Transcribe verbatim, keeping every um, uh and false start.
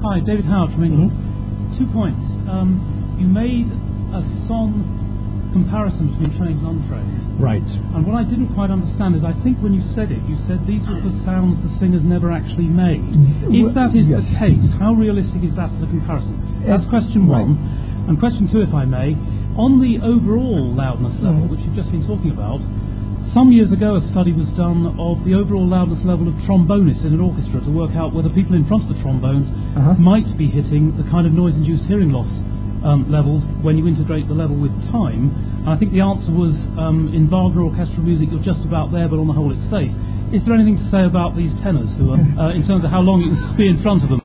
Hi, David Howard from England. Mm-hmm. Two points. Um, you made a song comparison between trained and untrained. Right. And what I didn't quite understand is I think when you said it, you said these were the sounds the singers never actually made. If that is yes. the case, how realistic is that as a comparison? That's question one. Right. And question two, if I may, on the overall loudness level, which you've just been talking about, some years ago a study was done of the overall loudness level of trombonists in an orchestra to work out whether people in front of the trombones uh-huh. might be hitting the kind of noise-induced hearing loss um, levels when you integrate the level with time. And I think the answer was, um, in Wagner orchestral music you're just about there, but on the whole it's safe. Is there anything to say about these tenors, who are, uh, in terms of how long you can be in front of them?